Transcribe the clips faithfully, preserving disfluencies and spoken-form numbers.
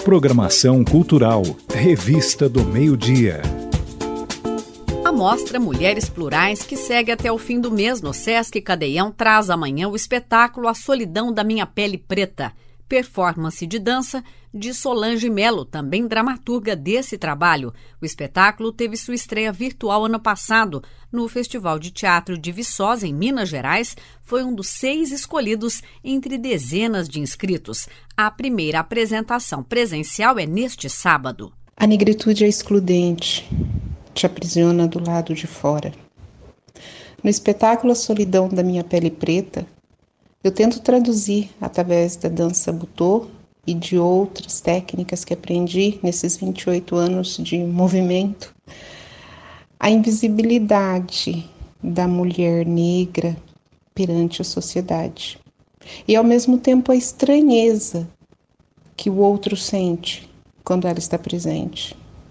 Programação cultural, Revista do Meio-Dia. A mostra Mulheres Plurais, que segue até o fim do mês no Sesc Cadeião, traz amanhã o espetáculo A Solidão da Minha Pele Preta, performance de dança de Solange Melo, também dramaturga desse trabalho. O espetáculo teve sua estreia virtual ano passado no Festival de Teatro de Viçosa, em Minas Gerais. Foi um dos seis escolhidos entre dezenas de inscritos. A primeira apresentação presencial é neste sábado. A negritude é excludente, te aprisiona do lado de fora. No espetáculo A Solidão da Minha Pele Preta, eu tento traduzir, através da dança butô e de outras técnicas que aprendi nesses vinte e oito anos de movimento, a invisibilidade da mulher negra perante a sociedade. E, ao mesmo tempo, a estranheza que o outro sente quando ela está presente.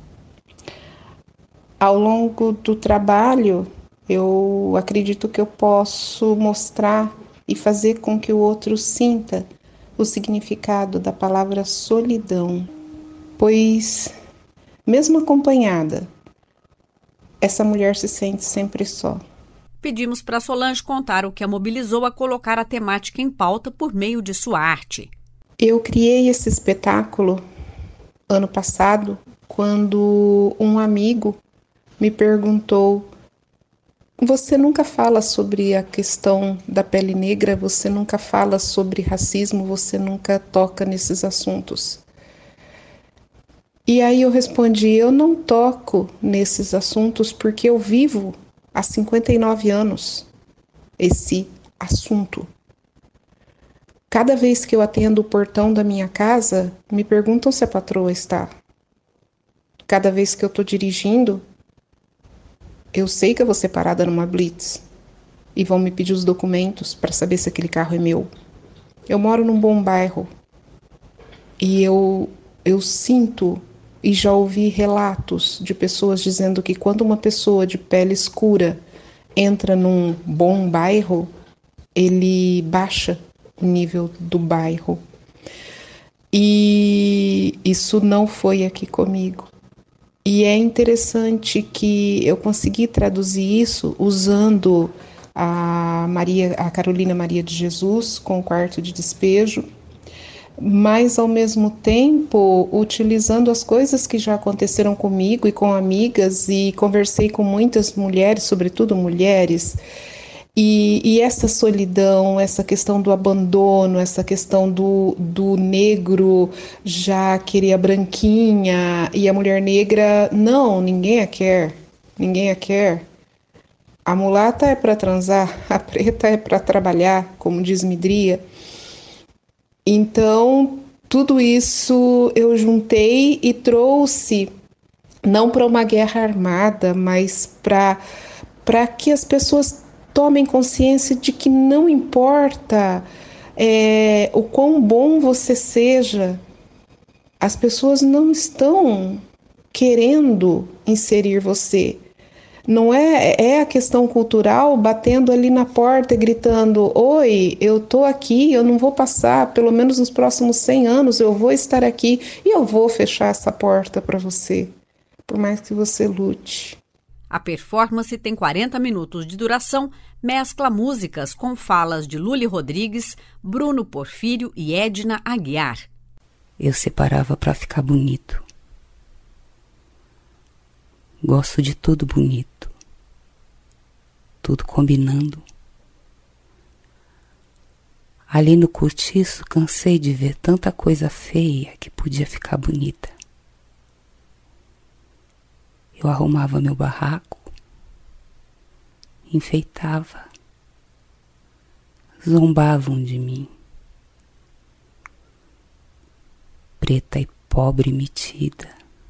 Ao longo do trabalho, eu acredito que eu posso mostrar e fazer com que o outro sinta o significado da palavra solidão, pois, mesmo acompanhada, essa mulher se sente sempre só. Pedimos para Solange contar o que a mobilizou a colocar a temática em pauta por meio de sua arte. Eu criei esse espetáculo ano passado, quando um amigo me perguntou: você nunca fala sobre a questão da pele negra, você nunca fala sobre racismo, você nunca toca nesses assuntos. E aí eu respondi: eu não toco nesses assuntos porque eu vivo há cinquenta e nove anos esse assunto. Cada vez que eu atendo o portão da minha casa, me perguntam se a patroa está. Cada vez que eu estou dirigindo, eu sei que eu vou ser parada numa blitz e vão me pedir os documentos para saber se aquele carro é meu. Eu moro num bom bairro e eu, eu sinto e já ouvi relatos de pessoas dizendo que quando uma pessoa de pele escura entra num bom bairro, ele baixa o nível do bairro. E isso não foi aqui comigo. E é interessante que eu consegui traduzir isso usando a, Maria, a Carolina Maria de Jesus com o quarto de despejo, mas ao mesmo tempo utilizando as coisas que já aconteceram comigo e com amigas, e conversei com muitas mulheres, sobretudo mulheres, e, e essa solidão, essa questão do abandono, essa questão do, do negro já querer a branquinha e a mulher negra, não, ninguém a quer, ninguém a quer. A mulata é para transar, a preta é para trabalhar, como diz Midria. Então, tudo isso eu juntei e trouxe, não para uma guerra armada, mas para para que as pessoas tomem consciência de que não importa é, o quão bom você seja, as pessoas não estão querendo inserir você. Não é, é a questão cultural batendo ali na porta e gritando: oi, eu tô aqui, eu não vou passar, pelo menos nos próximos cem anos eu vou estar aqui e eu vou fechar essa porta para você, por mais que você lute. A performance tem quarenta minutos de duração, mescla músicas com falas de Luli Rodrigues, Bruno Porfírio e Edna Aguiar. Eu separava para ficar bonito. Gosto de tudo bonito, tudo combinando. Ali no cortiço cansei de ver tanta coisa feia que podia ficar bonita. Eu arrumava meu barraco, enfeitava, zombavam de mim. Preta e pobre metida,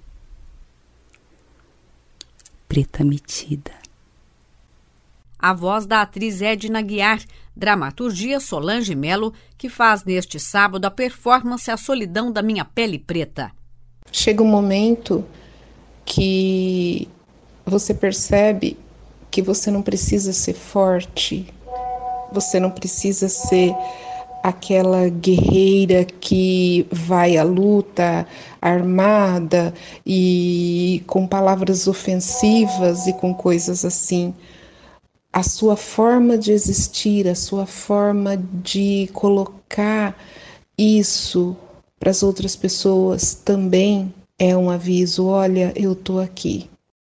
preta metida. A voz da atriz Edna Aguiar, dramaturgia Solange Melo, que faz neste sábado a performance A Solidão da Minha Pele Preta. Chega um momento que você percebe que você não precisa ser forte, você não precisa ser aquela guerreira que vai à luta armada e com palavras ofensivas e com coisas assim. A sua forma de existir, a sua forma de colocar isso para as outras pessoas também é um aviso. Olha, eu estou aqui.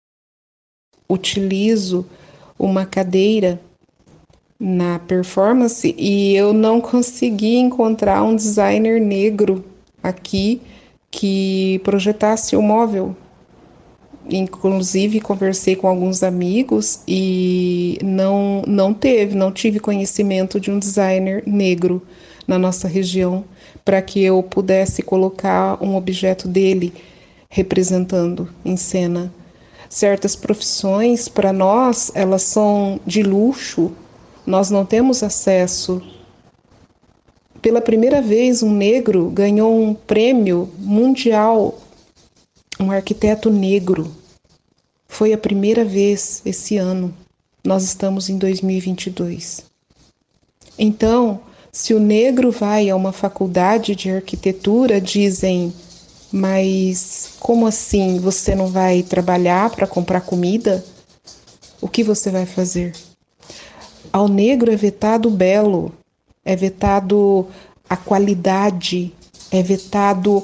Utilizo uma cadeira na performance e eu não consegui encontrar um designer negro aqui que projetasse o móvel. Inclusive conversei com alguns amigos e não, não teve, não tive conhecimento de um designer negro na nossa região para que eu pudesse colocar um objeto dele representando em cena. Certas profissões, para nós, elas são de luxo, nós não temos acesso. Pela primeira vez, um negro ganhou um prêmio mundial, um arquiteto negro. Foi a primeira vez esse ano. Nós estamos em dois mil e vinte e dois. Então, se o negro vai a uma faculdade de arquitetura, dizem, mas como assim você não vai trabalhar para comprar comida? O que você vai fazer? Ao negro é vetado o belo, é vetado a qualidade, é vetado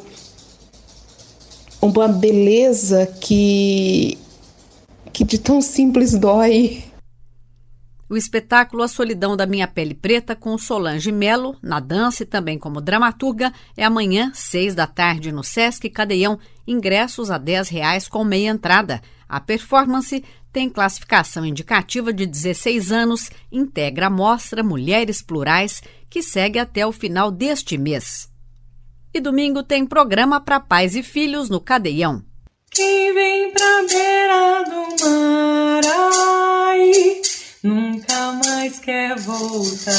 uma beleza que, que de tão simples dói. O espetáculo A Solidão da Minha Pele Preta, com Solange Melo, na dança e também como dramaturga, é amanhã, seis da tarde, no Sesc Cadeião. Ingressos a dez reais com meia entrada. A performance tem classificação indicativa de dezesseis anos, integra a mostra Mulheres Plurais, que segue até o final deste mês. E domingo tem programa para pais e filhos no Cadeião. Quem vem pra beira do mar, ai, nunca mais quer voltar.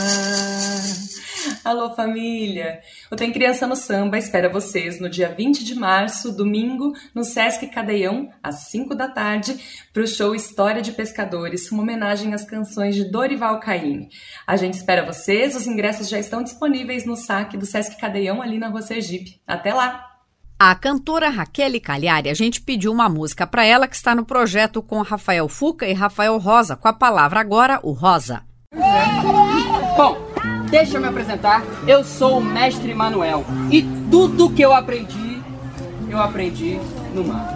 Alô, família! O Tem Criança no Samba espera vocês no dia vinte de março, domingo, no Sesc Cadeião, às cinco da tarde, para o show História de Pescadores, uma homenagem às canções de Dorival Caymmi. A gente espera vocês, os ingressos já estão disponíveis no saque do Sesc Cadeião, ali na Rua Sergipe. Até lá! A cantora Raquel Cagliari, a gente pediu uma música para ela que está no projeto com Rafael Fuca e Rafael Rosa, com a palavra agora, o Rosa. Bom, deixa eu me apresentar, eu sou o Mestre Manuel e tudo que eu aprendi, eu aprendi no mar.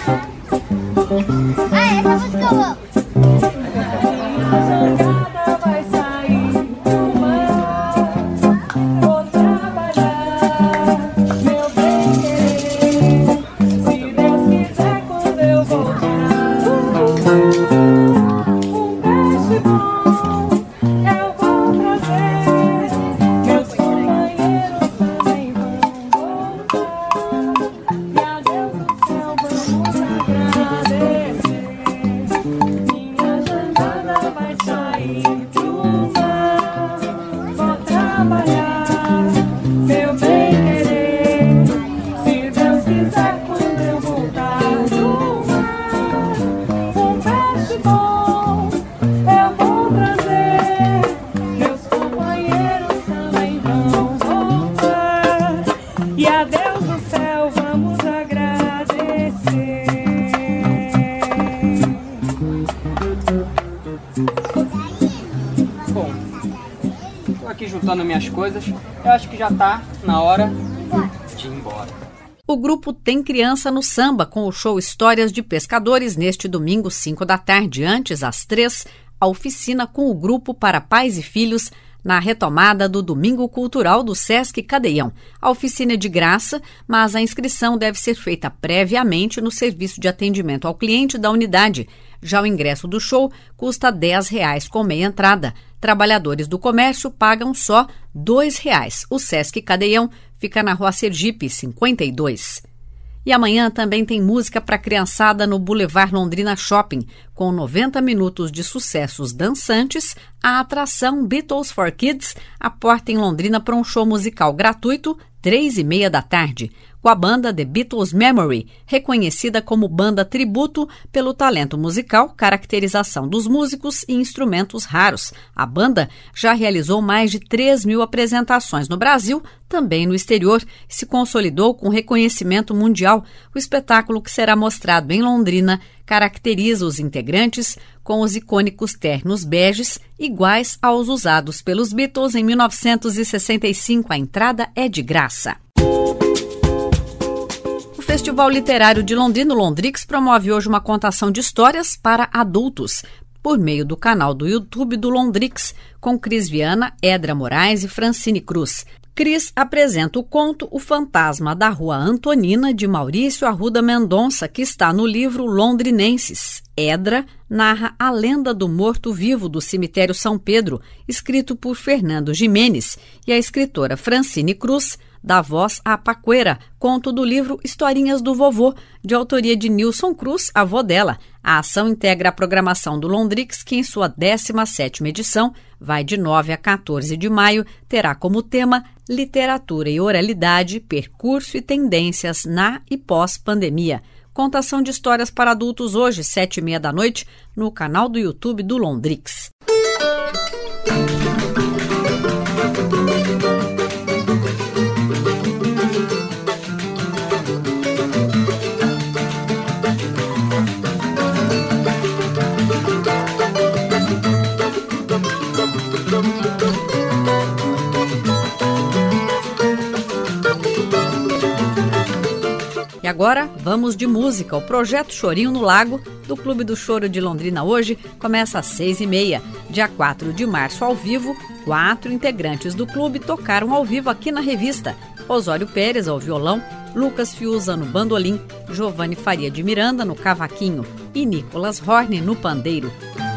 Ah, essa música eu amo. Vai sair do mar, vou trabalhar, meu bem querer, se Deus quiser quando eu voltar. Um peixe bom eu vou trazer, meus companheiros também vão voltar, e a Deus do céu vamos agradecer. Minha jornada vai sair pro mar, vou trabalhar, meu bem querer, se Deus quiser quando eu voltar do mar, um peixe bom eu vou trazer, meus companheiros também vão voltar, e a Deus do céu vamos agradecer. Bom, tô aqui juntando minhas coisas, eu acho que já tá na hora de ir embora. O grupo Tem Criança no Samba, com o show Histórias de Pescadores, neste domingo, cinco da tarde. Antes, às três, a oficina com o grupo para pais e filhos, na retomada do Domingo Cultural do Sesc Cadeião. A oficina é de graça, mas a inscrição deve ser feita previamente no serviço de atendimento ao cliente da unidade. Já o ingresso do show custa dez reais com meia entrada. Trabalhadores do comércio pagam só dois reais. O Sesc Cadeião fica na Rua Sergipe, cinquenta e dois. E amanhã também tem música para criançada no Boulevard Londrina Shopping, com noventa minutos de sucessos dançantes. A atração Beatles for Kids aporta em Londrina para um show musical gratuito, três e meia da tarde. com a banda The Beatles Memory, reconhecida como banda tributo pelo talento musical, caracterização dos músicos e instrumentos raros. A banda já realizou mais de três mil apresentações no Brasil, também no exterior, e se consolidou com reconhecimento mundial. O espetáculo, que será mostrado em Londrina, caracteriza os integrantes com os icônicos ternos beges, iguais aos usados pelos Beatles em mil novecentos e sessenta e cinco. A entrada é de graça. O Festival Literário de Londrina, Londrix, promove hoje uma contação de histórias para adultos, por meio do canal do YouTube do Londrix, com Cris Viana, Edra Moraes e Francine Cruz. Cris apresenta o conto O Fantasma da Rua Antonina, de Maurício Arruda Mendonça, que está no livro Londrinenses. Edra narra a lenda do morto-vivo do cemitério São Pedro, escrito por Fernando Jimenez, e a escritora Francine Cruz dá voz à Paquera, conto do livro Historinhas do Vovô, de autoria de Nilson Cruz, avô dela. A ação integra a programação do Londrix, que em sua décima sétima edição, vai de nove a quatorze de maio, terá como tema Literatura e Oralidade, Percurso e Tendências na e pós-pandemia. Contação de histórias para adultos hoje, sete e meia da noite, no canal do YouTube do Londrix. E agora, vamos de música. O projeto Chorinho no Lago, do Clube do Choro de Londrina hoje, começa às seis e meia. Dia quatro de março, ao vivo, quatro integrantes do clube tocaram ao vivo aqui na revista. Osório Pérez ao violão, Lucas Fiuza no bandolim, Giovanni Faria de Miranda no cavaquinho e Nicolas Horne no pandeiro.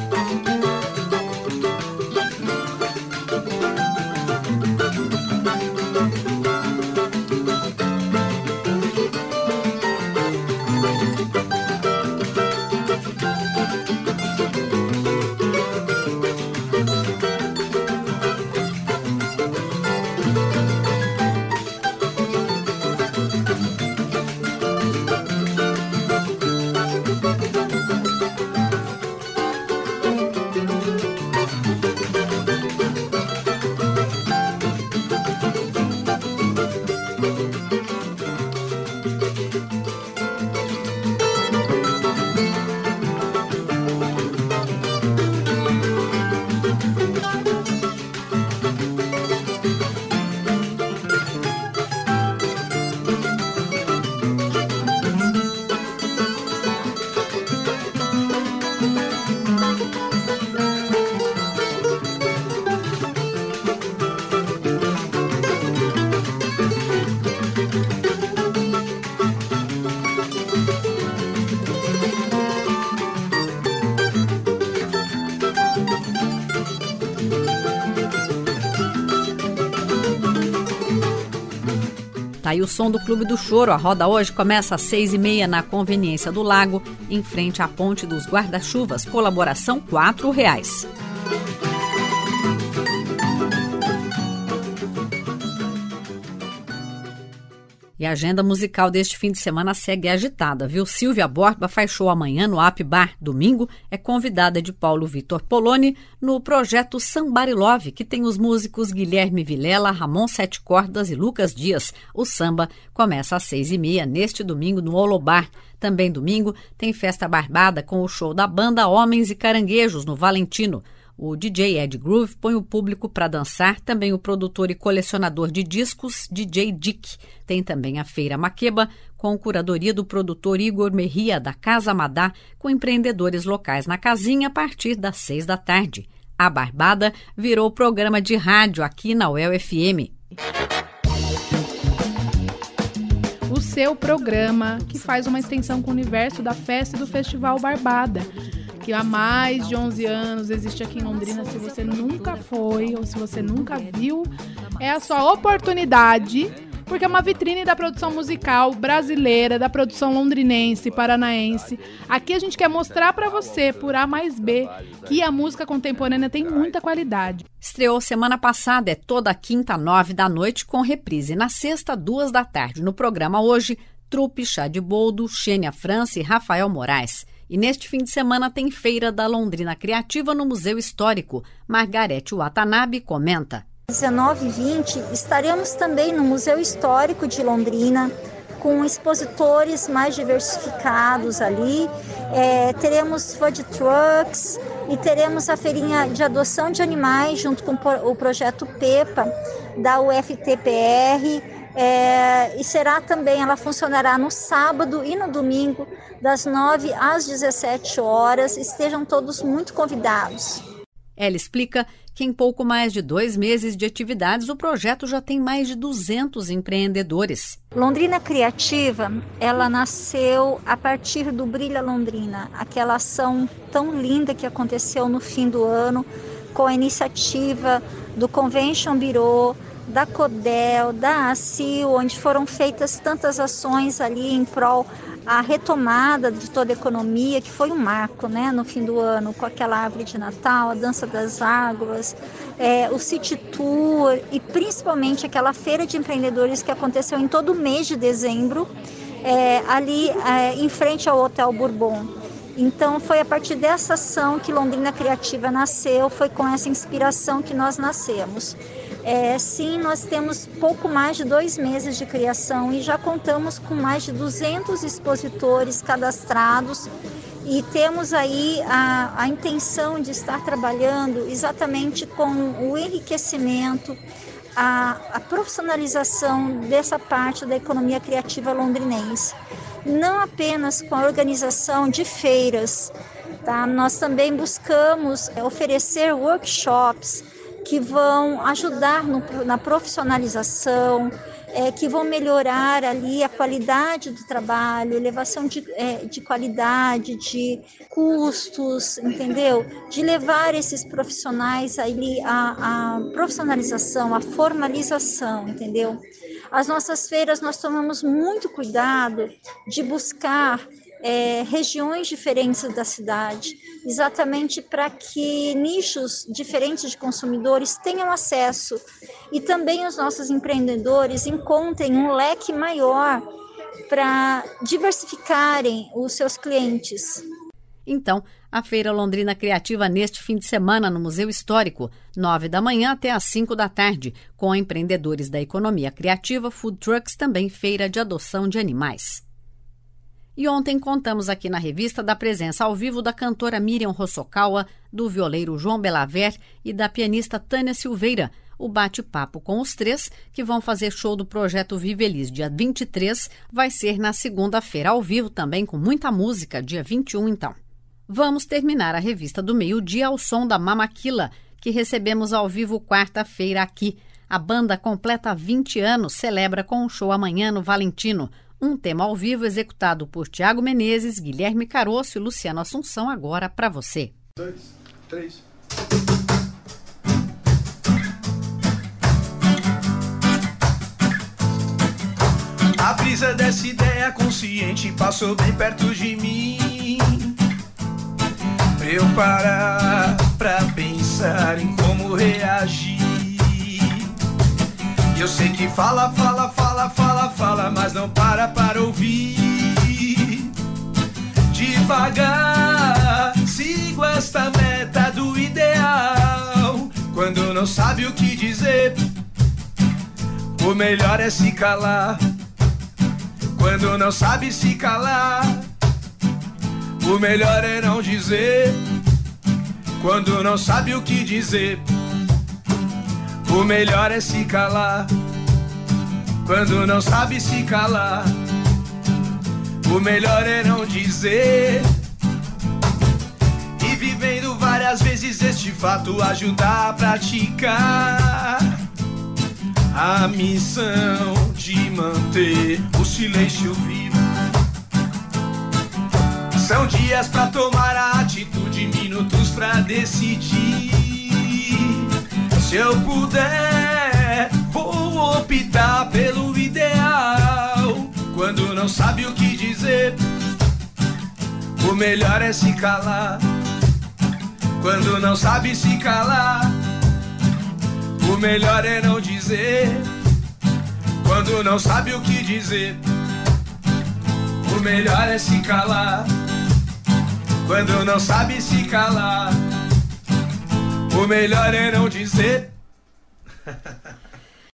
Tá aí o som do Clube do Choro. A roda hoje começa às seis e meia na Conveniência do Lago, em frente à Ponte dos Guarda-Chuvas. Colaboração quatro reais. E a agenda musical deste fim de semana segue agitada, viu? Silvia Borba faz show amanhã no App Bar. Domingo é convidada de Paulo Vitor Poloni no projeto Somebody Love, que tem os músicos Guilherme Vilela, Ramon Sete Cordas e Lucas Dias. O samba começa às seis e meia neste domingo no Holobar. Também domingo tem festa barbada com o show da banda Homens e Caranguejos no Valentino. O D J Ed Groove põe o público para dançar, também o produtor e colecionador de discos D J Dick. Tem também a Feira Maqueba, com curadoria do produtor Igor Merria, da Casa Madá, com empreendedores locais na casinha a partir das seis da tarde. A Barbada virou programa de rádio aqui na U E L F M. O seu programa, que faz uma extensão com o universo da festa e do Festival Barbada, que há mais de onze anos existe aqui em Londrina. Se você nunca foi ou se você nunca viu, é a sua oportunidade porque é uma vitrine da produção musical brasileira, da produção londrinense, paranaense. Aqui a gente quer mostrar para você, por A mais B, que a música contemporânea tem muita qualidade. Estreou semana passada, é toda quinta, nove da noite, com reprise na sexta, duas da tarde. No programa hoje, Trupe, Chá de Boldo, Xênia França e Rafael Moraes. E neste fim de semana tem Feira da Londrina Criativa no Museu Histórico. Margarete Watanabe comenta. dezenove e vinte estaremos também no Museu Histórico de Londrina, com expositores mais diversificados ali. É, teremos food trucks e teremos a feirinha de adoção de animais junto com o projeto PEPA da U F T P R. É, e será também, ela funcionará no sábado e no domingo, das nove às dezessete horas. Estejam todos muito convidados. Ela explica que em pouco mais de dois meses de atividades, o projeto já tem mais de duzentos empreendedores. Londrina Criativa, ela nasceu a partir do Brilha Londrina, aquela ação tão linda que aconteceu no fim do ano, com a iniciativa do Convention Bureau, da CODEL, da ACIL, onde foram feitas tantas ações ali em prol a retomada de toda a economia, que foi um marco, né, no fim do ano, com aquela árvore de Natal, a dança das águas, é, o City Tour e principalmente aquela feira de empreendedores que aconteceu em todo o mês de dezembro, é, ali é, em frente ao Hotel Bourbon. Então foi a partir dessa ação que Londrina Criativa nasceu, foi com essa inspiração que nós nascemos. É, sim, nós temos pouco mais de dois meses de criação e já contamos com mais de duzentos expositores cadastrados e temos aí a, a intenção de estar trabalhando exatamente com o enriquecimento, a, a profissionalização dessa parte da economia criativa londrinense. Não apenas com a organização de feiras, tá? Nós também buscamos oferecer workshops que vão ajudar no, na profissionalização, é, que vão melhorar ali a qualidade do trabalho, elevação de, é, de qualidade, de custos, entendeu? De levar esses profissionais ali à, à profissionalização, à formalização, entendeu? As nossas feiras, nós tomamos muito cuidado de buscar É, regiões diferentes da cidade, exatamente para que nichos diferentes de consumidores tenham acesso e também os nossos empreendedores encontrem um leque maior para diversificarem os seus clientes. Então, a Feira Londrina Criativa neste fim de semana no Museu Histórico, nove da manhã até às cinco da tarde, com empreendedores da economia criativa, food trucks, também feira de adoção de animais. E ontem contamos aqui na revista da presença ao vivo da cantora Miriam Hosokawa, do violeiro João Belaver e da pianista Tânia Silveira. O bate-papo com os três, que vão fazer show do projeto Vivelis dia vinte e três, vai ser na segunda-feira ao vivo também, com muita música, dia vinte e um então. Vamos terminar a revista do meio-dia ao som da Mamaquila, que recebemos ao vivo quarta-feira aqui. A banda completa vinte anos, celebra com um show amanhã no Valentino. Um tema ao vivo executado por Tiago Menezes, Guilherme Caroço e Luciano Assunção, agora para você. Dois, três. A brisa dessa ideia consciente passou bem perto de mim, pra eu parar pra pensar em como reagir. E eu sei que fala, fala, fala, fala, fala, mas não para para ouvir. Devagar, sigo esta meta do ideal. Quando não sabe o que dizer, o melhor é se calar. Quando não sabe se calar, o melhor é não dizer. Quando não sabe o que dizer, o melhor é se calar. Quando não sabe se calar, o melhor é não dizer. E vivendo várias vezes este fato ajuda a praticar a missão de manter o silêncio vivo. São dias pra tomar a atitude, minutos pra decidir. Se eu puder, vou optar pelo ideal. não sabe o que dizer, o melhor é se calar. Quando não sabe se calar, o melhor é não dizer. Quando não sabe o que dizer, o melhor é se calar. Quando não sabe se calar, o melhor é não dizer.